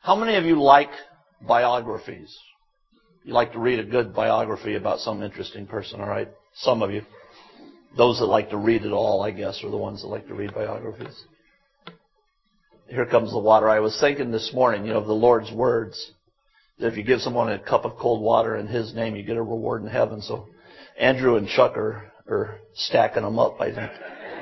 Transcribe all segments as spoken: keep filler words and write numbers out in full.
How many of you like biographies? You like to read a good biography about some interesting person, all right? Some of you. Those that like to read it all, I guess, are the ones that like to read biographies. Here comes the water. I was thinking this morning, you know, of the Lord's words, that if you give someone a cup of cold water in His name, you get a reward in heaven. So Andrew and Chuck are, are stacking them up, I think.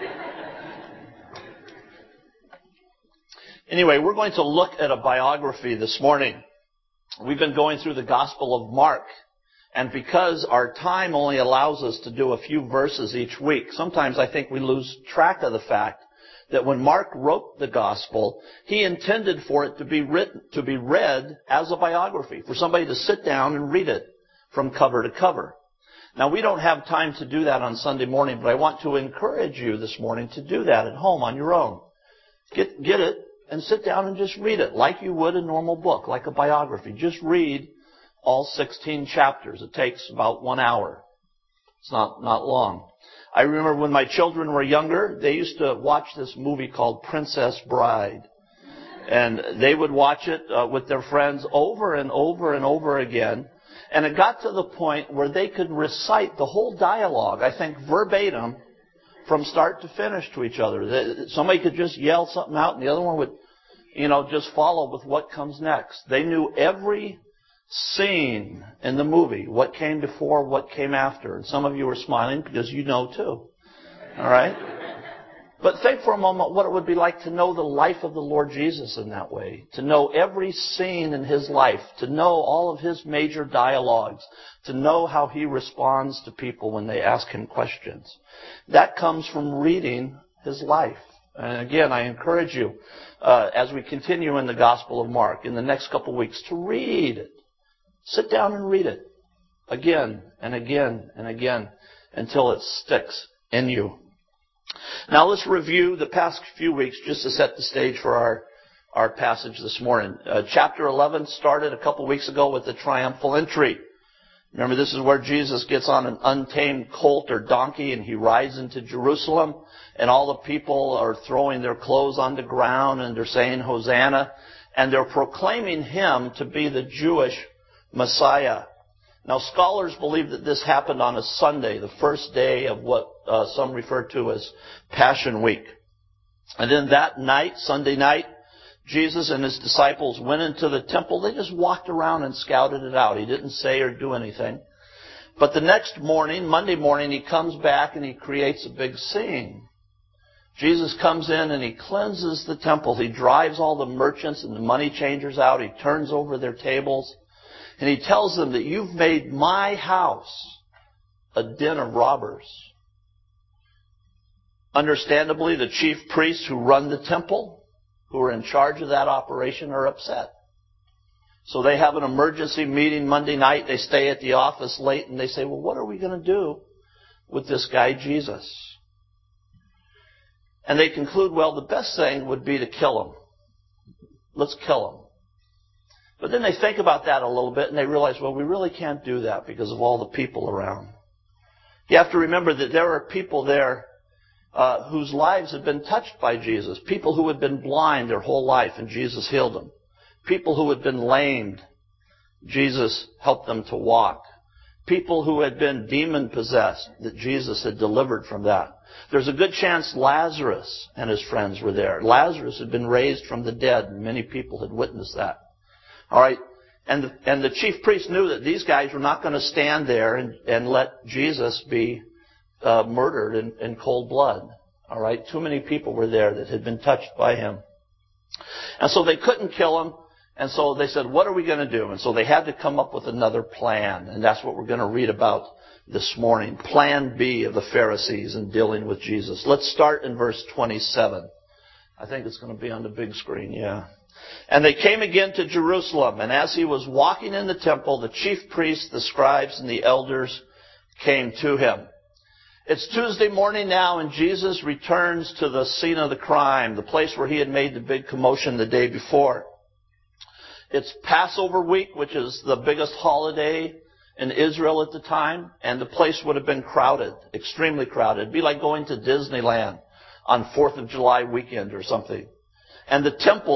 Anyway, we're going to look at a biography this morning. We've been going through the Gospel of Mark. And because our time only allows us to do a few verses each week, sometimes I think we lose track of the fact that when Mark wrote the Gospel, he intended for it to be written, to be read as a biography, for somebody to sit down and read it from cover to cover. Now, we don't have time to do that on Sunday morning, but I want to encourage you this morning to do that at home on your own. Get, get it and sit down and just read it like you would a normal book, like a biography. Just read all sixteen chapters. It takes about one hour. It's not, not long. I remember when my children were younger, they used to watch this movie called Princess Bride. And they would watch it uh, with their friends over and over and over again. And it got to the point where they could recite the whole dialogue, I think verbatim, from start to finish to each other. Somebody could just yell something out and the other one would, you know, just follow with what comes next. They knew every scene in the movie, what came before, what came after. And some of you are smiling because you know too. All right? But think for a moment what it would be like to know the life of the Lord Jesus in that way. To know every scene in His life. To know all of His major dialogues. To know how He responds to people when they ask Him questions. That comes from reading His life. And again, I encourage you, uh, as we continue in the Gospel of Mark in the next couple of weeks, to read it. Sit down and read it again and again and again until it sticks in you. Now let's review the past few weeks just to set the stage for our, our passage this morning. Uh, chapter eleven started a couple weeks ago with the triumphal entry. Remember, this is where Jesus gets on an untamed colt or donkey and He rides into Jerusalem, and all the people are throwing their clothes on the ground and they're saying Hosanna, and they're proclaiming Him to be the Jewish Messiah. Now, scholars believe that this happened on a Sunday, the first day of what uh, some refer to as Passion Week. And then that night, Sunday night, Jesus and His disciples went into the temple. They just walked around and scouted it out. He didn't say or do anything. But the next morning, Monday morning, He comes back and He creates a big scene. Jesus comes in and He cleanses the temple. He drives all the merchants and the money changers out. He turns over their tables. And He tells them that you've made my house a den of robbers. Understandably, the chief priests who run the temple, who are in charge of that operation, are upset. So they have an emergency meeting Monday night. They stay at the office late and they say, well, what are we going to do with this guy Jesus? And they conclude, well, the best thing would be to kill him. Let's kill him. But then they think about that a little bit and they realize, well, we really can't do that because of all the people around. You have to remember that there are people there uh, whose lives had been touched by Jesus. People who had been blind their whole life and Jesus healed them. People who had been lamed, Jesus helped them to walk. People who had been demon-possessed, that Jesus had delivered from that. There's a good chance Lazarus and his friends were there. Lazarus had been raised from the dead, and many people had witnessed that. All right, and the, and the chief priests knew that these guys were not going to stand there and, and let Jesus be uh, murdered in, in cold blood. All right, too many people were there that had been touched by Him. And so they couldn't kill Him, and so they said, what are we going to do? And so they had to come up with another plan, and that's what we're going to read about this morning. Plan B of the Pharisees in dealing with Jesus. Let's start in verse twenty-seven. I think it's going to be on the big screen, yeah. And they came again to Jerusalem, and as He was walking in the temple, the chief priests, the scribes, and the elders came to Him. It's Tuesday morning now, and Jesus returns to the scene of the crime, the place where He had made the big commotion the day before. It's Passover week, which is the biggest holiday in Israel at the time, and the place would have been crowded, extremely crowded. It'd be like going to Disneyland on fourth of July weekend or something. And the temple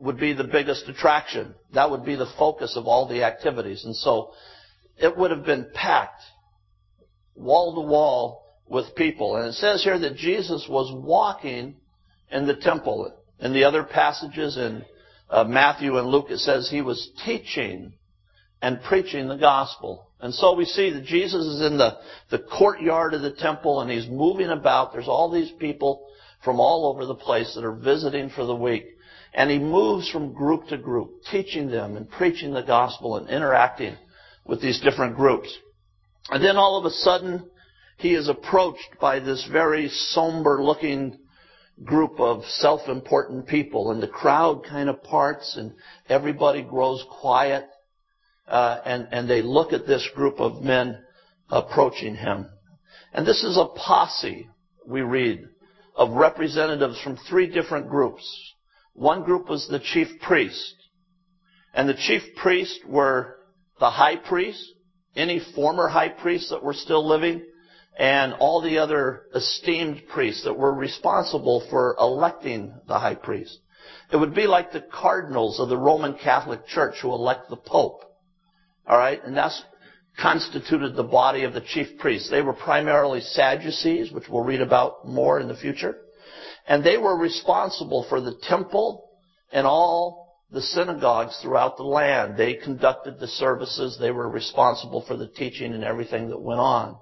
would be the biggest attraction. That would be the focus of all the activities. And so it would have been packed wall to wall with people. And it says here that Jesus was walking in the temple. In the other passages in uh, Matthew and Luke, it says he was teaching and preaching the gospel. And so we see that Jesus is in the, the courtyard of the temple and he's moving about. There's all these people from all over the place that are visiting for the week. And he moves from group to group, teaching them and preaching the gospel and interacting with these different groups. And then all of a sudden, he is approached by this very somber-looking group of self-important people. And the crowd kind of parts and everybody grows quiet. Uh, and, and they look at this group of men approaching him. And this is a posse, we read, of representatives from three different groups. One group was the chief priest. And the chief priests were the high priest, any former high priests that were still living, and all the other esteemed priests that were responsible for electing the high priest. It would be like the cardinals of the Roman Catholic Church who elect the Pope. All right, and that's constituted the body of the chief priests. They were primarily Sadducees, which we'll read about more in the future. And they were responsible for the temple and all the synagogues throughout the land. They conducted the services. They were responsible for the teaching and everything that went on.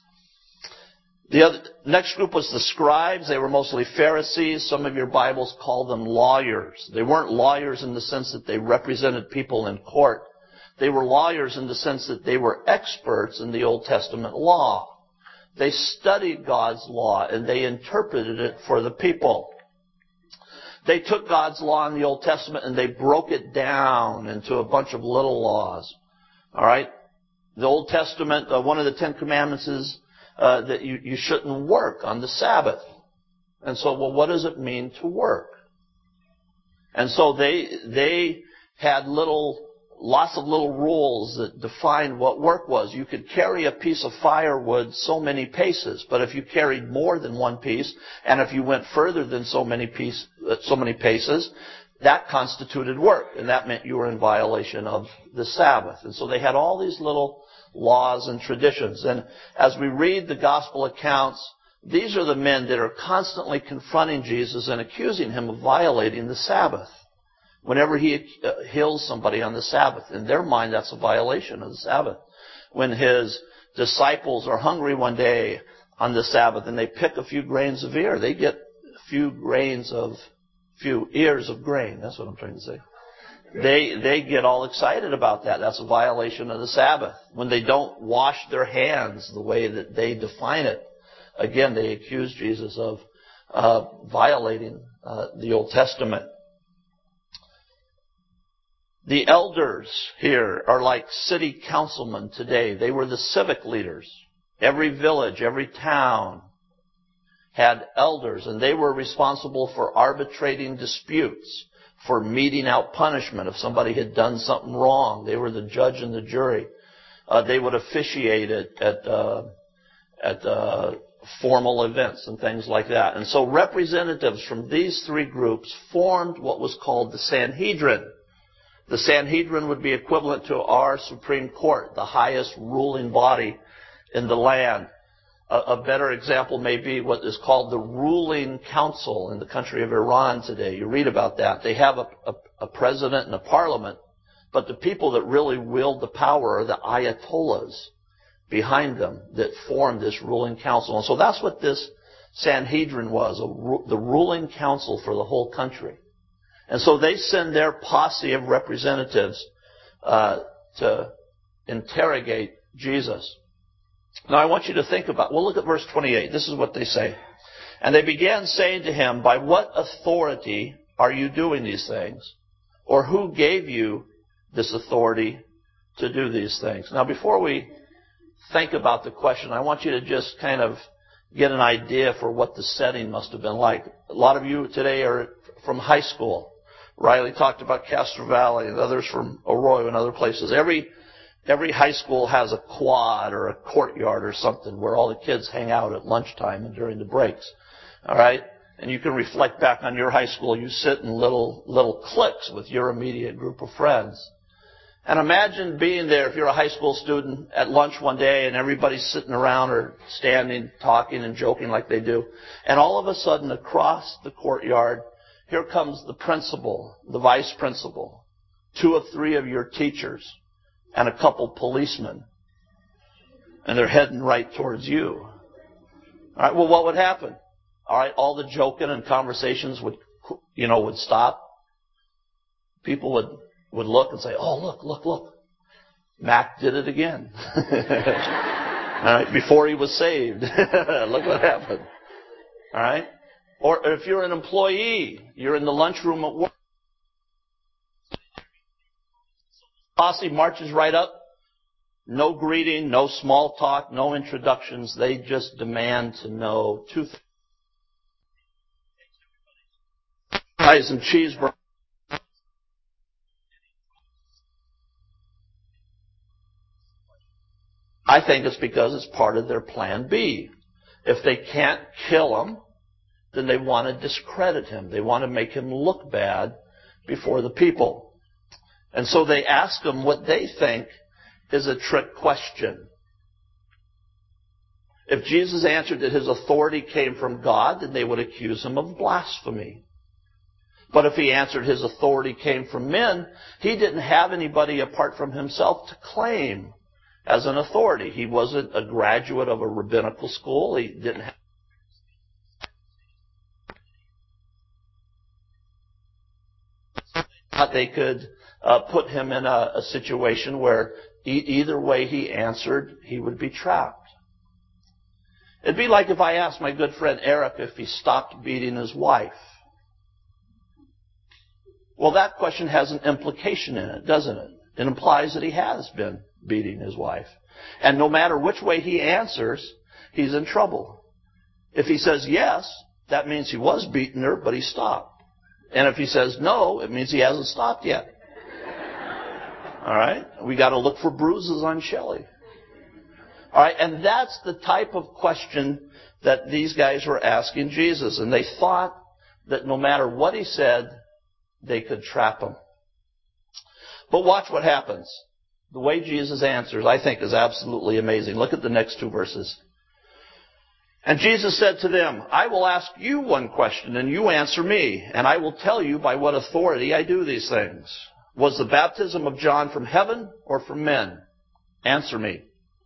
The other, next group was the scribes. They were mostly Pharisees. Some of your Bibles call them lawyers. They weren't lawyers in the sense that they represented people in court. They were lawyers in the sense that they were experts in the Old Testament law. They studied God's law and they interpreted it for the people. They took God's law in the Old Testament and they broke it down into a bunch of little laws. All right? The Old Testament, uh, one of the Ten Commandments is uh, that you, you shouldn't work on the Sabbath. And so, well, what does it mean to work? And so they they had little... lots of little rules that defined what work was. You could carry a piece of firewood so many paces, but if you carried more than one piece, and if you went further than so many piece, so many paces, that constituted work, and that meant you were in violation of the Sabbath. And so they had all these little laws and traditions. And as we read the gospel accounts, these are the men that are constantly confronting Jesus and accusing him of violating the Sabbath. Whenever he heals somebody on the Sabbath, in their mind, that's a violation of the Sabbath. When his disciples are hungry one day on the Sabbath and they pick a few grains of ear, they get a few grains of, few ears of grain. That's what I'm trying to say. They, they get all excited about that. That's a violation of the Sabbath. When they don't wash their hands the way that they define it, again, they accuse Jesus of uh, violating uh, the Old Testament. The elders here are like city councilmen today. They were the civic leaders. Every village, every town had elders, and they were responsible for arbitrating disputes, for meting out punishment if somebody had done something wrong. They were the judge and the jury. Uh, they would officiate at at, uh, at uh, formal events and things like that. And so representatives from these three groups formed what was called the Sanhedrin. The Sanhedrin would be equivalent to our Supreme Court, the highest ruling body in the land. A, a better example may be what is called the ruling council in the country of Iran today. You read about that. They have a, a, a president and a parliament, but the people that really wield the power are the ayatollahs behind them that form this ruling council. And so that's what this Sanhedrin was, a, the ruling council for the whole country. And so they send their posse of representatives uh, to interrogate Jesus. Now I want you to think about, well, look at verse twenty-eight. This is what they say. And they began saying to him, by what authority are you doing these things? Or who gave you this authority to do these things? Now before we think about the question, I want you to just kind of get an idea for what the setting must have been like. A lot of you today are from high school. Riley talked about Castro Valley and others from Arroyo and other places. Every every high school has a quad or a courtyard or something where all the kids hang out at lunchtime and during the breaks. All right? And you can reflect back on your high school. You sit in little, little cliques with your immediate group of friends. And imagine being there if you're a high school student at lunch one day and everybody's sitting around or standing, talking and joking like they do. And all of a sudden across the courtyard, here comes the principal, the vice principal, two or three of your teachers, and a couple policemen. And they're heading right towards you. All right, well, what would happen? All right, all the joking and conversations would, you know, would stop. People would, would look and say, oh, look, look, look. Mac did it again. All right, before he was saved. Look what happened. All right? Or if you're an employee, you're in the lunchroom at work. Posse marches right up. No greeting, no small talk, no introductions. They just demand to know two things. Fries and cheeseburgers. I think it's because it's part of their plan B. If they can't kill him, then they want to discredit him. They want to make him look bad before the people. And so they ask him what they think is a trick question. If Jesus answered that his authority came from God, then they would accuse him of blasphemy. But if he answered his authority came from men, he didn't have anybody apart from himself to claim as an authority. He wasn't a graduate of a rabbinical school. He didn't have they could uh, put him in a, a situation where e- either way he answered, he would be trapped. It'd be like if I asked my good friend Eric if he stopped beating his wife. Well, that question has an implication in it, doesn't it? It implies that he has been beating his wife. And no matter which way he answers, he's in trouble. If he says yes, that means he was beating her, but he stopped. And if he says no, it means he hasn't stopped yet. All right? We got to look for bruises on Shelley. All right? And that's the type of question that these guys were asking Jesus. And they thought that no matter what he said, they could trap him. But watch what happens. The way Jesus answers, I think, is absolutely amazing. Look at the next two verses. And Jesus said to them, I will ask you one question, and you answer me, and I will tell you by what authority I do these things. Was the baptism of John from heaven or from men? Answer me.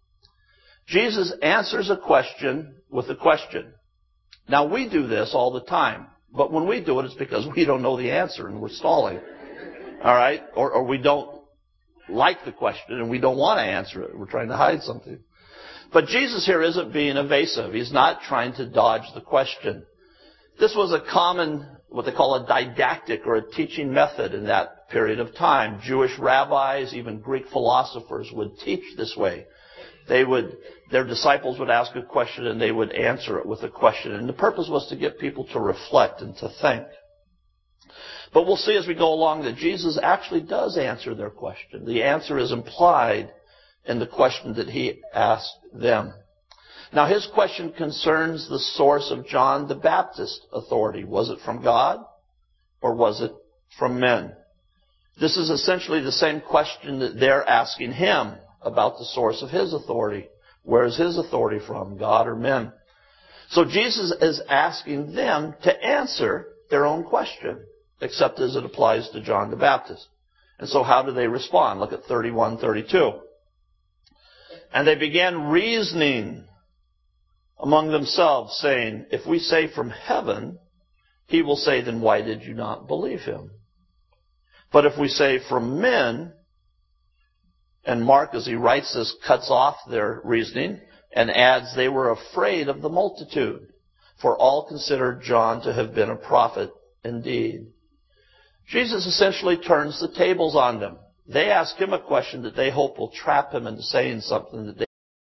Jesus answers a question with a question. Now, we do this all the time, but when we do it, it's because we don't know the answer and we're stalling. All right? Or, or we don't like the question and we don't want to answer it. We're trying to hide something. But Jesus here isn't being evasive. He's not trying to dodge the question. This was a common, what they call a didactic or a teaching method in that period of time. Jewish rabbis, even Greek philosophers would teach this way. They would, their disciples would ask a question and they would answer it with a question. And the purpose was to get people to reflect and to think. But we'll see as we go along that Jesus actually does answer their question. The answer is implied in the question that he asked them. Now, his question concerns the source of John the Baptist's authority. Was it from God or was it from men? This is essentially the same question that they're asking him about the source of his authority. Where is his authority from, God or men? So Jesus is asking them to answer their own question, except as it applies to John the Baptist. And so how do they respond? Look at thirty-one, thirty-two. And they began reasoning among themselves, saying, if we say from heaven, he will say, then why did you not believe him? But if we say from men, and Mark, as he writes this, cuts off their reasoning and adds, they were afraid of the multitude, for all considered John to have been a prophet indeed. Jesus essentially turns the tables on them. They ask him a question that they hope will trap him into saying something that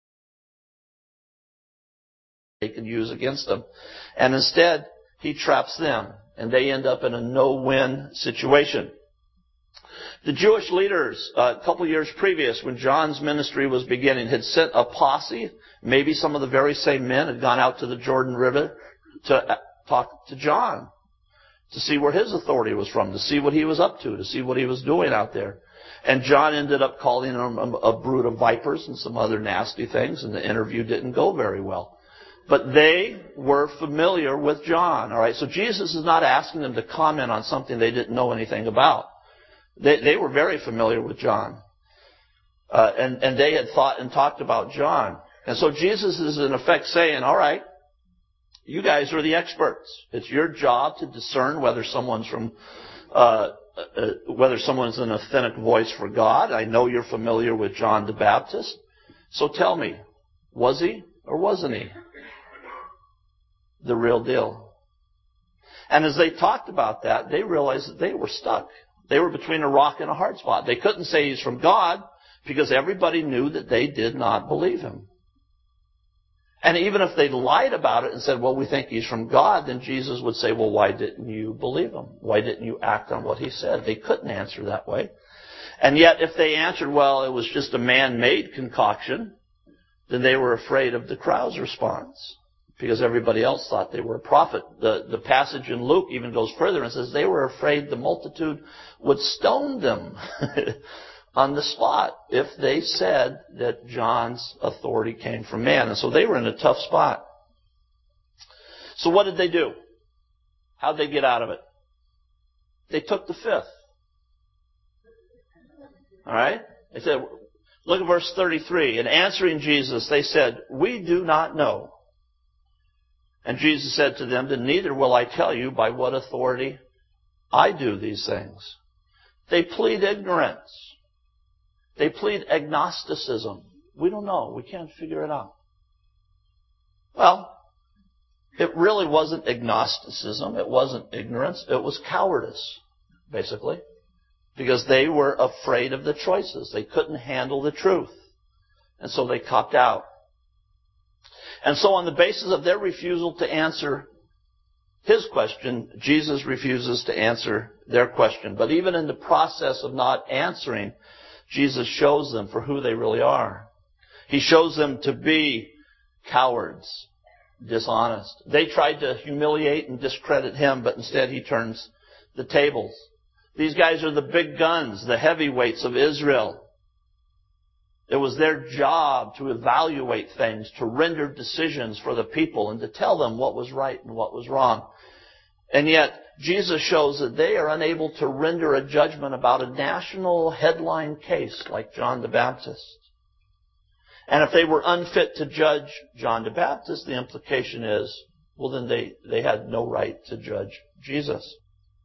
they can use against them. And instead, he traps them, and they end up in a no-win situation. The Jewish leaders, uh, a couple years previous, when John's ministry was beginning, had sent a posse. Maybe some of the very same men had gone out to the Jordan River to talk to John to see where his authority was from, to see what he was up to, to see what he was doing out there. And John ended up calling him a, a brood of vipers and some other nasty things, and the interview didn't go very well. But they were familiar with John. All right, so Jesus is not asking them to comment on something they didn't know anything about. They, they were very familiar with John. Uh, and, and they had thought and talked about John. And so Jesus is in effect saying, all right, you guys are the experts. It's your job to discern whether someone's from, uh, uh, whether someone's an authentic voice for God. I know you're familiar with John the Baptist. So tell me, was he or wasn't he the real deal? And as they talked about that, they realized that they were stuck. They were between a rock and a hard spot. They couldn't say he's from God because everybody knew that they did not believe him. And even if they lied about it and said, well, we think he's from God, then Jesus would say, well, why didn't you believe him? Why didn't you act on what he said? They couldn't answer that way. And yet if they answered, well, it was just a man-made concoction, then they were afraid of the crowd's response because everybody else thought they were a prophet. The, the passage in Luke even goes further and says they were afraid the multitude would stone them on the spot if they said that John's authority came from man. And so they were in a tough spot. So what did they do? How'd they get out of it? They took the fifth. All right? They said, look at verse thirty-three. In answering Jesus, they said, we do not know. And Jesus said to them, then neither will I tell you by what authority I do these things. They plead ignorance. They plead agnosticism. We don't know. We can't figure it out. Well, it really wasn't agnosticism. It wasn't ignorance. It was cowardice, basically, because they were afraid of the choices. They couldn't handle the truth. And so they copped out. And so on the basis of their refusal to answer his question, Jesus refuses to answer their question. But even in the process of not answering, Jesus shows them for who they really are. He shows them to be cowards, dishonest. They tried to humiliate and discredit him, but instead he turns the tables. These guys are the big guns, the heavyweights of Israel. It was their job to evaluate things, to render decisions for the people, and to tell them what was right and what was wrong. And yet, Jesus shows that they are unable to render a judgment about a national headline case like John the Baptist. And if they were unfit to judge John the Baptist, the implication is, well, then they, they had no right to judge Jesus.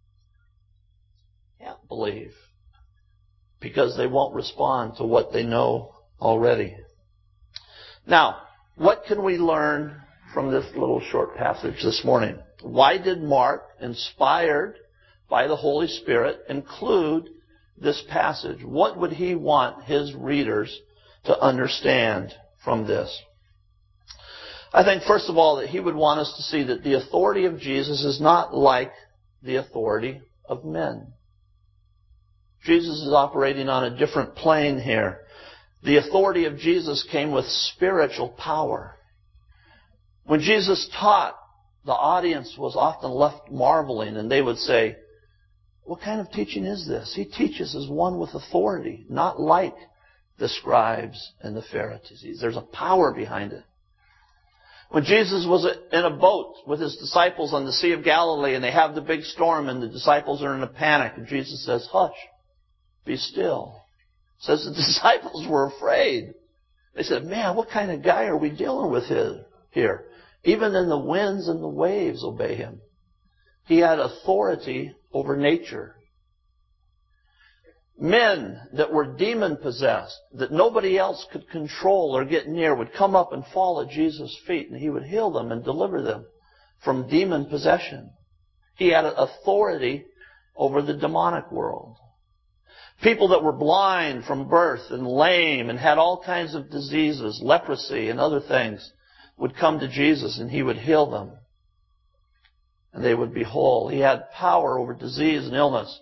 Can't believe. Because they won't respond to what they know already. Now, what can we learn from this little short passage this morning? Why did Mark, inspired by the Holy Spirit, include this passage? What would he want his readers to understand from this? I think, first of all, that he would want us to see that the authority of Jesus is not like the authority of men. Jesus is operating on a different plane here. The authority of Jesus came with spiritual power. When Jesus taught, the audience was often left marveling, and they would say, what kind of teaching is this? He teaches as one with authority, not like the scribes and the Pharisees. There's a power behind it. When Jesus was in a boat with his disciples on the Sea of Galilee, and they have the big storm, and the disciples are in a panic, and Jesus says, hush. Be still. It says the disciples were afraid. They said, man, what kind of guy are we dealing with here? Even then the winds and the waves obey him. He had authority over nature. Men that were demon-possessed, that nobody else could control or get near, would come up and fall at Jesus' feet, and he would heal them and deliver them from demon possession. He had authority over the demonic world. People that were blind from birth and lame and had all kinds of diseases, leprosy and other things, would come to Jesus and he would heal them. And they would be whole. He had power over disease and illness.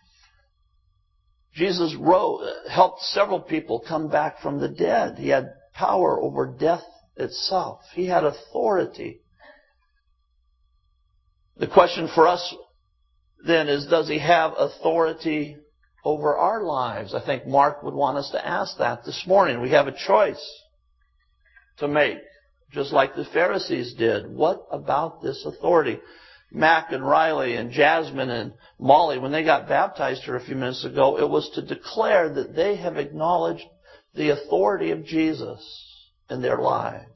Jesus wrote, helped several people come back from the dead. He had power over death itself. He had authority. The question for us then is, does he have authority over our lives? I think Mark would want us to ask that this morning. We have a choice to make, just like the Pharisees did. What about this authority? Mac and Riley and Jasmine and Molly, when they got baptized here a few minutes ago, it was to declare that they have acknowledged the authority of Jesus in their lives.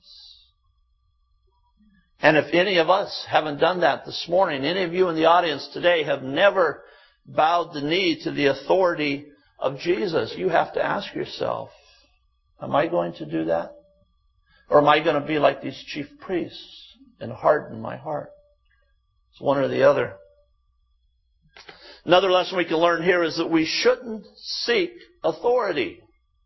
And if any of us haven't done that this morning, any of you in the audience today have never bowed the knee to the authority of Jesus, you have to ask yourself, am I going to do that? Or am I going to be like these chief priests and harden my heart? It's one or the other. Another lesson we can learn here is that we shouldn't seek authority.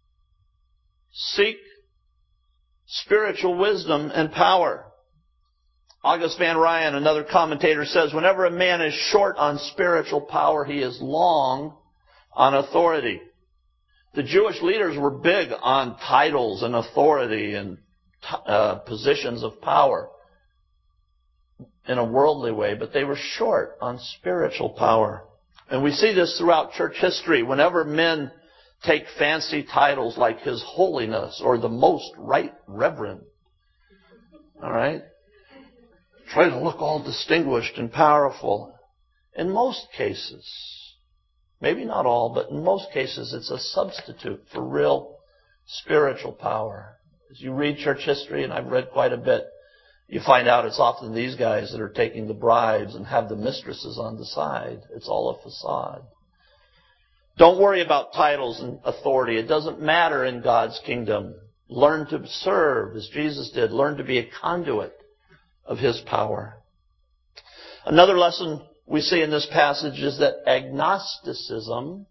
Seek spiritual wisdom and power. August Van Ryan, another commentator, says, whenever a man is short on spiritual power, he is long on authority. The Jewish leaders were big on titles and authority and uh, positions of power in a worldly way, but they were short on spiritual power. And we see this throughout church history. Whenever men take fancy titles like His Holiness or the Most Right Reverend, all right, try to look all distinguished and powerful. In most cases, maybe not all, but in most cases, it's a substitute for real spiritual power. As you read church history, and I've read quite a bit, you find out it's often these guys that are taking the bribes and have the mistresses on the side. It's all a facade. Don't worry about titles and authority. It doesn't matter in God's kingdom. Learn to serve as Jesus did. Learn to be a conduit of His power. Another lesson we see in this passage is that agnosticism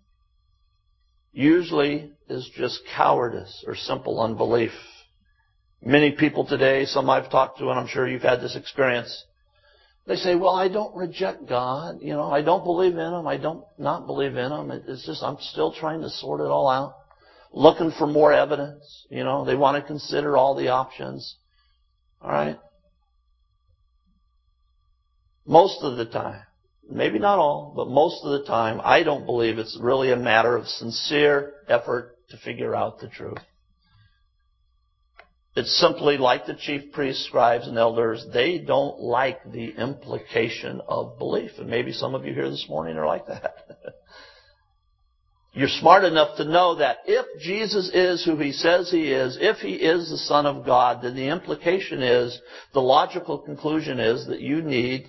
usually is just cowardice or simple unbelief. Many people today, some I've talked to, and I'm sure you've had this experience, they say, well, I don't reject God. You know, I don't believe in Him. I don't not believe in Him. It's just I'm still trying to sort it all out, looking for more evidence. You know, they want to consider all the options. All right? Most of the time, maybe not all, but most of the time, I don't believe it's really a matter of sincere effort to figure out the truth. It's simply like the chief priests, scribes, and elders. They don't like the implication of belief. And maybe some of you here this morning are like that. You're smart enough to know that if Jesus is who He says He is, if He is the Son of God, then the implication is, the logical conclusion is that you need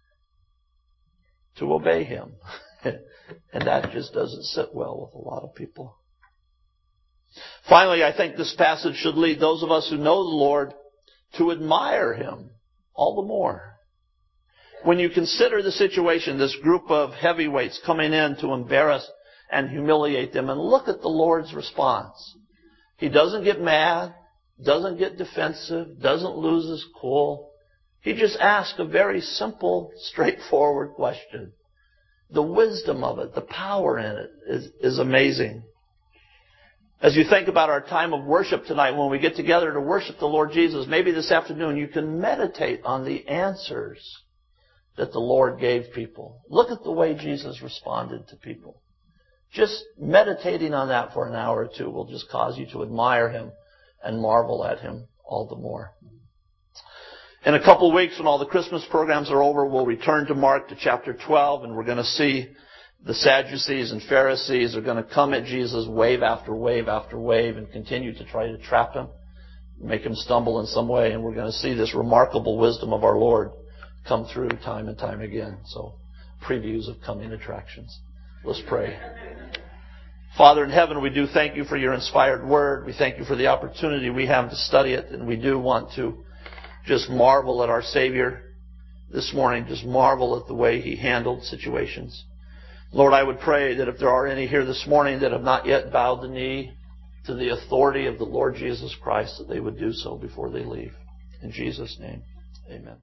to obey Him. And that just doesn't sit well with a lot of people. Finally, I think this passage should lead those of us who know the Lord to admire Him all the more. When you consider the situation, this group of heavyweights coming in to embarrass and humiliate them, and look at the Lord's response. He doesn't get mad, doesn't get defensive, doesn't lose His cool. He just asks a very simple, straightforward question. The wisdom of it, the power in it is, is amazing. As you think about our time of worship tonight, when we get together to worship the Lord Jesus, maybe this afternoon you can meditate on the answers that the Lord gave people. Look at the way Jesus responded to people. Just meditating on that for an hour or two will just cause you to admire Him and marvel at Him all the more. In a couple of weeks, when all the Christmas programs are over, we'll return to Mark to chapter twelve, and we're going to see the Sadducees and Pharisees are going to come at Jesus wave after wave after wave and continue to try to trap Him, make Him stumble in some way, and we're going to see this remarkable wisdom of our Lord come through time and time again. So, previews of coming attractions. Let's pray. Father in heaven, we do thank You for Your inspired word. We thank You for the opportunity we have to study it, and we do want to just marvel at our Savior this morning, just marvel at the way He handled situations. Lord, I would pray that if there are any here this morning that have not yet bowed the knee to the authority of the Lord Jesus Christ, that they would do so before they leave. In Jesus' name, amen.